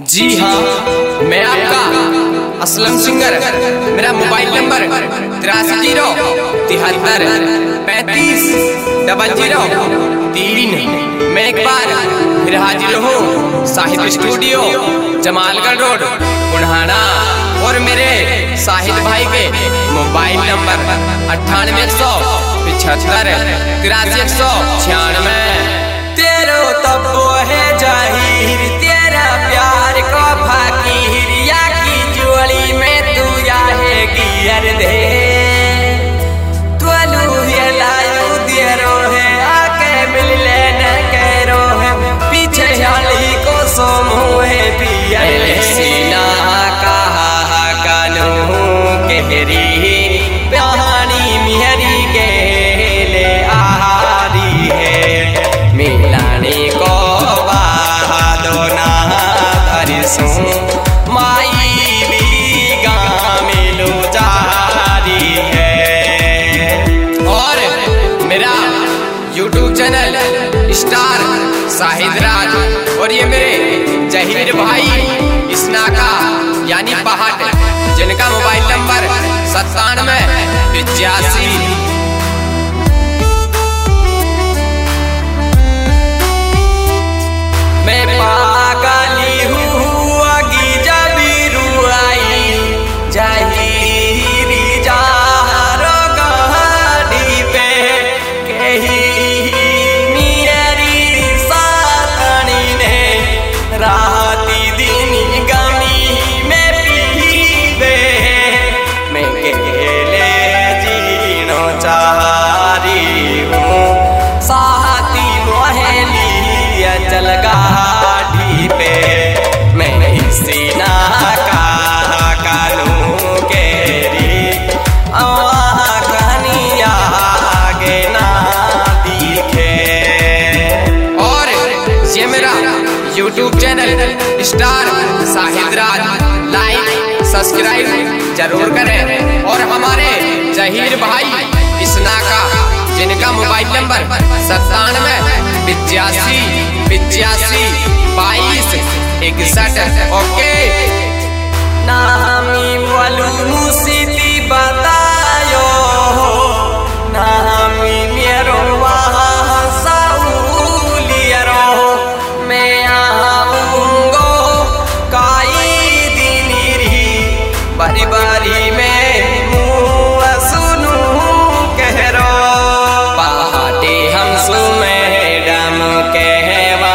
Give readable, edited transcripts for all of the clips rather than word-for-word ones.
जी हाँ, मैं आपका असलम सिंगर। मेरा मोबाइल नंबर 8373350003। मैं एक बार फिर हाजिर हूँ साहिद स्टूडियो, जमालगढ़ रोड, बुढ़ाना। और मेरे साहिद भाई के मोबाइल नंबर 9817538196। तेरो तब्बो है जाहिर, तेरा प्यार को फकीर, या की जोड़ी में तू आएगी हर दे। त्वलू ये लायू देरो है, आके मिल लेने करो है, पीछे हाली को सोमो है पियर सीना कहा कानू केरी प्यानी मिहरी गेले आहारी है। मिलाने को बादो ना धरिसू माई भी गामिलो जारी है। और मेरा YouTube channel star Sahid Raj, और ये मेरे जहीर भाई इसनाका यानी पहाड़, जिनका मोबाइल नंबर 9785। मैं पागली हूँ अगी जबी रुआई, जाहिरी जारो गाड़ी पे कही मेरी सातनी ने राती दिन गमी में पीबे। मैं केले जीनो चारी हूँ साथी मोहली चल गाड़ी पे। मैं सीना का कानू केरी कहानिया आगे ना दिखे। और ये मेरा YouTube channel star Sahid Raj, like subscribe जरूर करें। और हमारे जहीर भाई इसनाका, जिनका मोबाइल नंबर 9785822161। ओके। नामी वालू मुसीती बतायो, नामी मेरो वहाँ साउलियरो। मैं आऊंगो काई दिनी री, बारी बारी में मुँह सुनू कहरो। पहाटे हम सुमेडम कहवा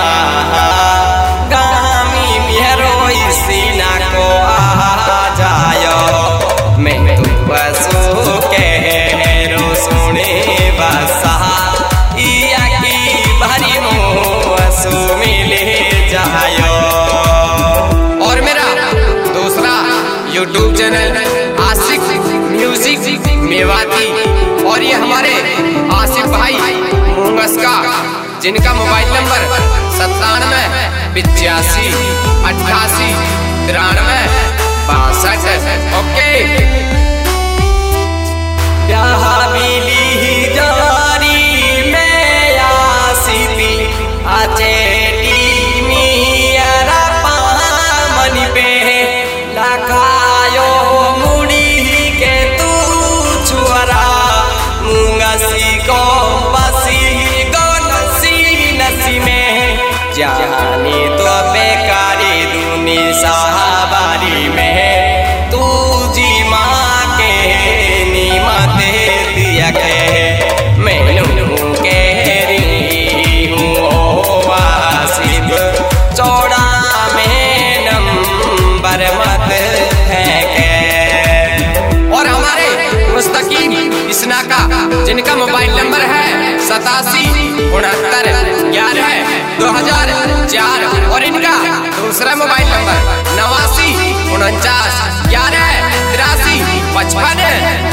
गामी मेरो सीना को आ जायो। मैं बसो कहरो सुने बसा, या की भारी मुँह मिले जायो। और मेरा दूसरा YouTube channel Ashiq music Mewati, और ये हमारे आशिक भाई मुंगस का, जिनका मोबाइल नंबर 9785889362। ओके। मिली जारी में आसिती आचेटी मियारा पामनी पे लगायो मुड़ी के तू छुअरा। मुंगसी को बसी गो नसी नसी में जानी तो बेकारी दूनी साहबारी में। तू जी माँ के नीमत दिया के मैं कह रही हूँ ओ वासिब, चौड़ा में नंबर मत है के। और हमारे मुस्तकीम इसनाका, जिनका मोबाइल नंबर है 8769112004, और इनका दूसरा मोबाइल नंबर 8949118355।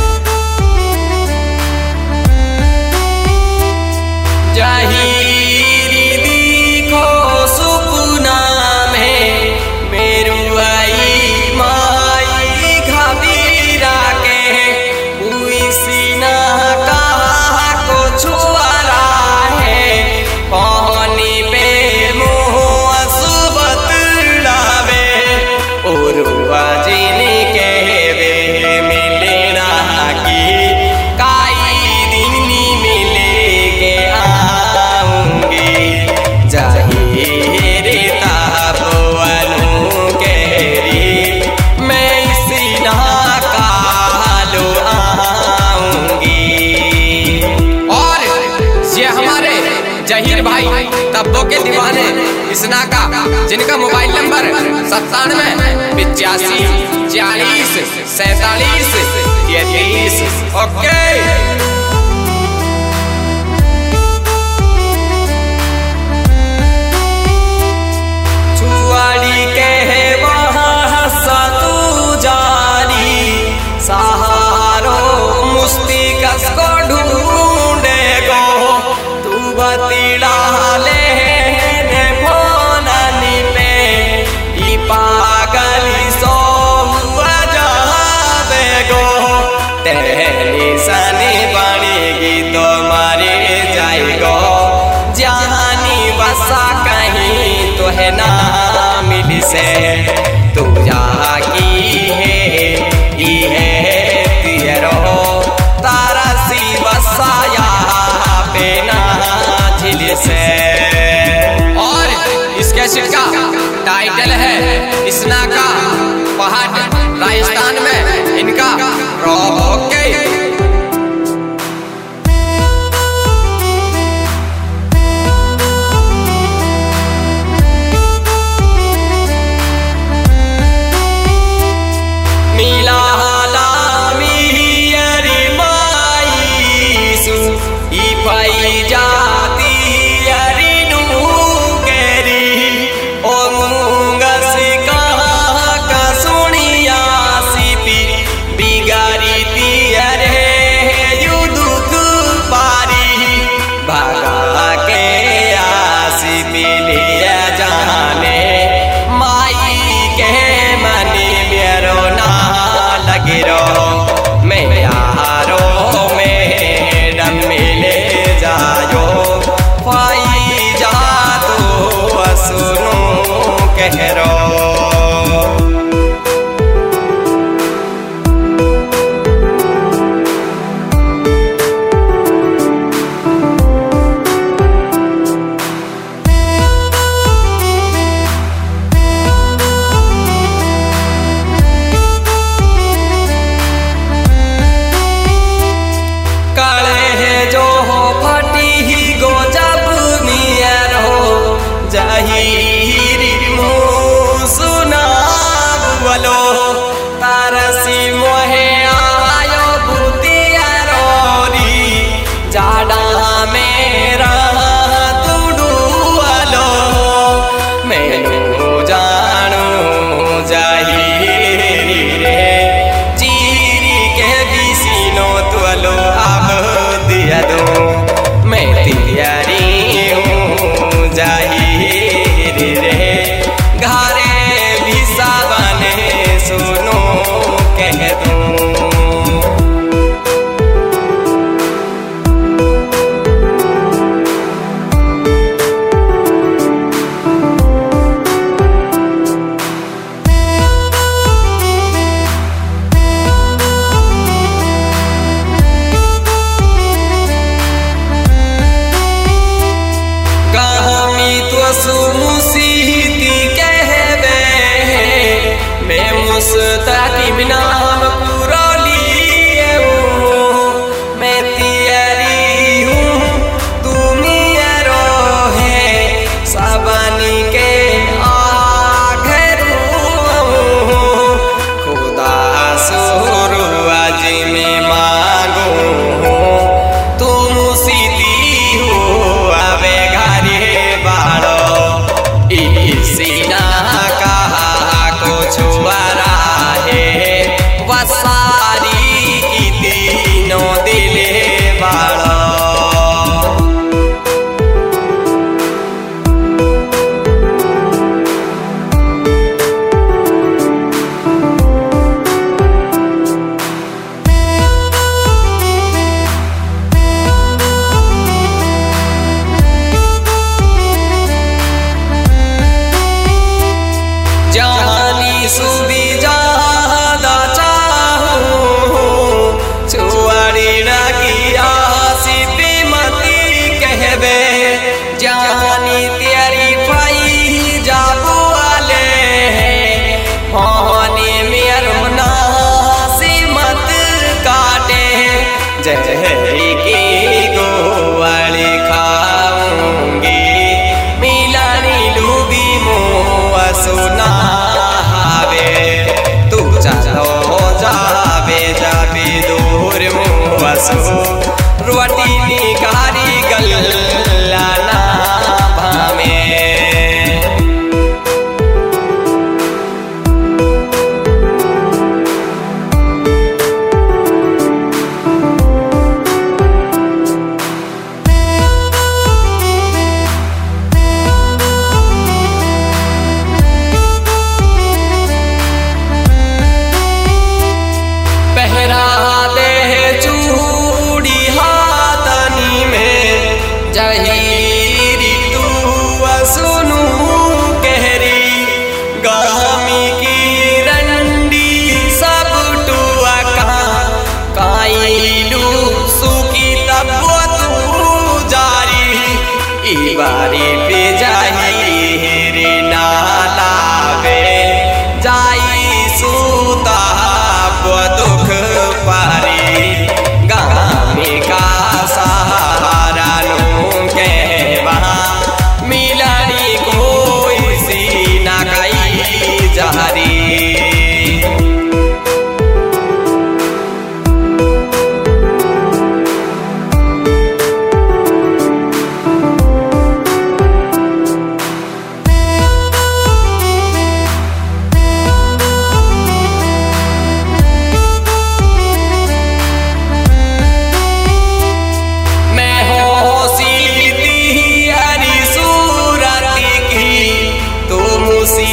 जाहिरी दिखो सुकुना में मेरू आई माई घबीरा के। हुई सीना कहा को छुआरा है, पानी पे मुँह सुबतला जिनका मोबाइल नंबर 97 85 40 47 33। ओके। छुआड़ी के वहाँ सतू जारी सहारो मुस्ती कस को ढूंढे गो तू बतीड़ा ले फोननी पे ई पागली सो जावे गो तेरी सनी बनेगी तो मारे जाएगो जानी बसा कहीं तो है ना मिल से तू जाकी है तेरो तारा सी बसाया पे ना झिल से। और इसके का टाइटल है इसना का पहाड़ राजस्थान में इनका ओके। जहरी की गोवाली खाऊंगी मिलानी लूबी मो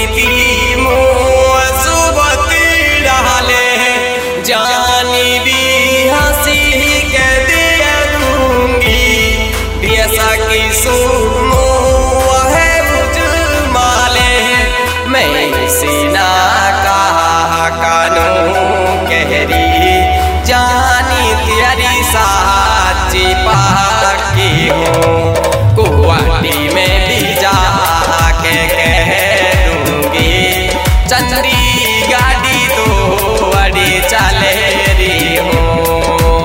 प्रीति मोह सुबती डाले जानी भी हंसी के दे दूंगी बेसा की सुमो है उजमाले मैं सीना का कानून कहरी जानी तेरी साची पाकी हूँ कुआटी में भी जा के कह दूंगी चंद्री गाड़ी तो अड़ी चले रही हूँ।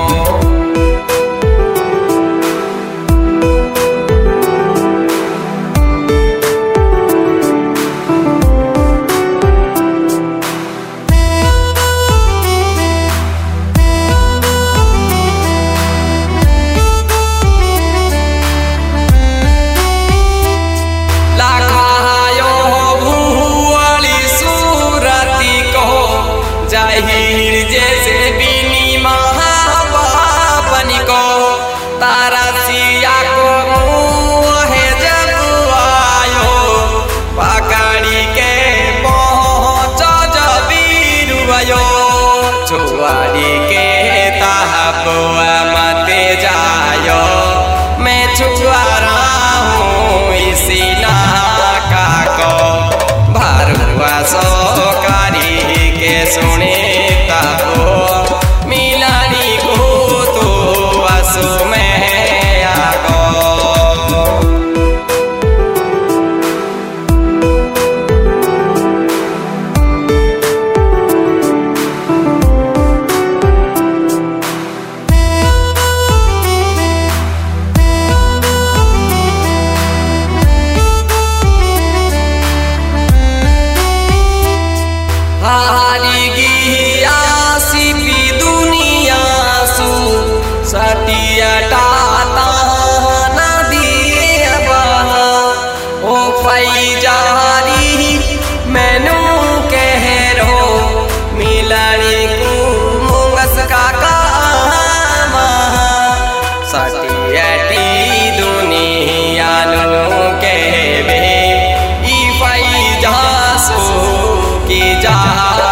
जाहिर जैसे बीनी महाबापन को तारा सिया को मुँह है जब आयो पकड़ी के पहुँचो जब बीरुआयो छुआरी के ताबुआ मते जायो मैं छुआ रहा हूँ इसी नाका को भरुआ सोकारी के सुने तबो मिलानी को तो आंसू में आगो। हारी गिया सिपी दुनिया सु सटिया टाता ना दिए बहा ओ फई जारी मैनू कह रो मिलानी को मुंगस का काम सटिया टी दुनिया नु कहवे ई फई जासु की जा